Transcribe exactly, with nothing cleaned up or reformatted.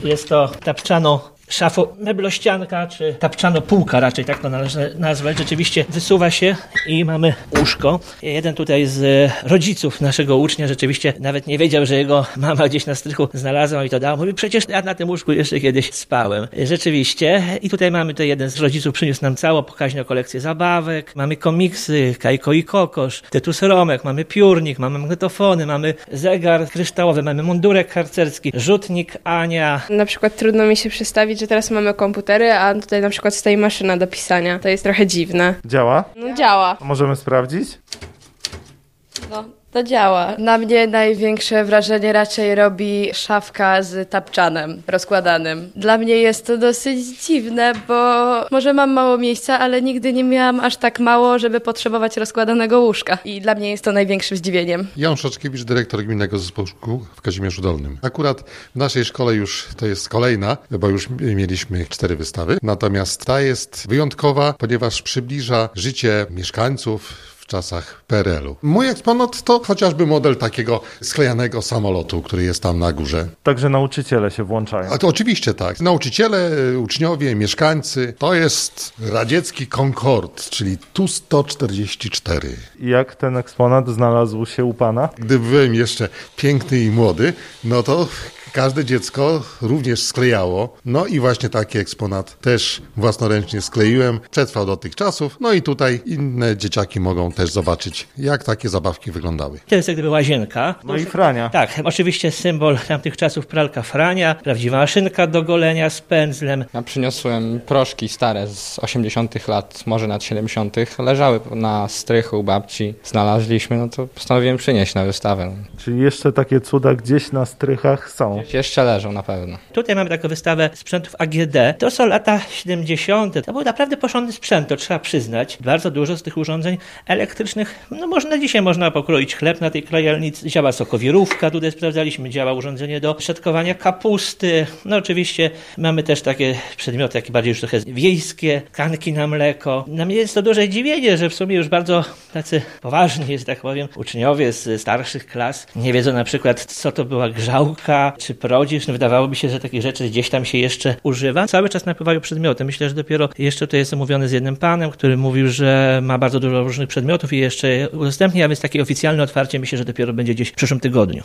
Jest to tapczano szafo meblościanka, czy tapczano półka, raczej tak to należy nazwać. Rzeczywiście wysuwa się i mamy łóżko. Jeden tutaj z rodziców naszego ucznia rzeczywiście nawet nie wiedział, że jego mama gdzieś na strychu znalazła i to dała. Mówi, przecież ja na tym łóżku jeszcze kiedyś spałem. Rzeczywiście. I tutaj mamy, to jeden z rodziców przyniósł nam całą pokaźną kolekcję zabawek. Mamy komiksy, Kajko i Kokosz, Tytus Romek, mamy piórnik, mamy magnetofony, mamy zegar kryształowy, mamy mundurek harcerski, rzutnik Ania. Na przykład trudno mi się przedstawić, że teraz mamy komputery, a tutaj na przykład stoi maszyna do pisania. To jest trochę dziwne. Działa? No działa. Możemy sprawdzić? No, to działa. Na mnie największe wrażenie raczej robi szafka z tapczanem rozkładanym. Dla mnie jest to dosyć dziwne, bo może mam mało miejsca, ale nigdy nie miałam aż tak mało, żeby potrzebować rozkładanego łóżka. I dla mnie jest to największym zdziwieniem. Jan Szaczkiewicz, dyrektor Gminnego Zespołu Szkół w Kazimierzu Dolnym. Akurat w naszej szkole już to jest kolejna, bo już mieliśmy cztery wystawy. Natomiast ta jest wyjątkowa, ponieważ przybliża życie mieszkańców w czasach P R L u. Mój eksponat to chociażby model takiego sklejanego samolotu, który jest tam na górze. Także nauczyciele się włączają. A to oczywiście tak. Nauczyciele, uczniowie, mieszkańcy. To jest radziecki Concorde, czyli Tu sto czterdzieści cztery. I jak ten eksponat znalazł się u pana? Gdy byłem jeszcze piękny i młody, no to każde dziecko również sklejało. No i właśnie taki eksponat też własnoręcznie skleiłem. Przetrwał do tych czasów. No i tutaj inne dzieciaki mogą też zobaczyć, jak takie zabawki wyglądały. To jest jak gdyby łazienka. No i Frania. Tak, oczywiście symbol tamtych czasów, pralka Frania, prawdziwa maszynka do golenia z pędzlem. Ja przyniosłem proszki stare z osiemdziesiątych lat, może nad siedemdziesiątych. Leżały na strychu u babci. Znaleźliśmy, no to postanowiłem przynieść na wystawę. Czyli jeszcze takie cuda gdzieś na strychach są. Jeszcze leżą na pewno. Tutaj mamy taką wystawę sprzętów A G D. To są lata siedemdziesiąte. To był naprawdę porządny sprzęt, to trzeba przyznać. Bardzo dużo z tych urządzeń elektrycznych, no można dzisiaj można pokroić chleb na tej krojalnicy. Działa sokowirówka, tutaj sprawdzaliśmy, działa urządzenie do szatkowania kapusty. No oczywiście mamy też takie przedmioty, jakie bardziej już trochę wiejskie, kanki na mleko. Dla mnie jest to duże zdziwienie, że w sumie już bardzo tacy poważni, że tak powiem, uczniowie z starszych klas nie wiedzą na przykład, co to była grzałka, czy prodzisz. No wydawałoby się, że takich rzeczy gdzieś tam się jeszcze używa. Cały czas napływają przedmioty. Myślę, że dopiero jeszcze tutaj jestem mówiony z jednym panem, który mówił, że ma bardzo dużo różnych przedmiotów i jeszcze udostępni, a więc takie oficjalne otwarcie myślę, że dopiero będzie gdzieś w przyszłym tygodniu.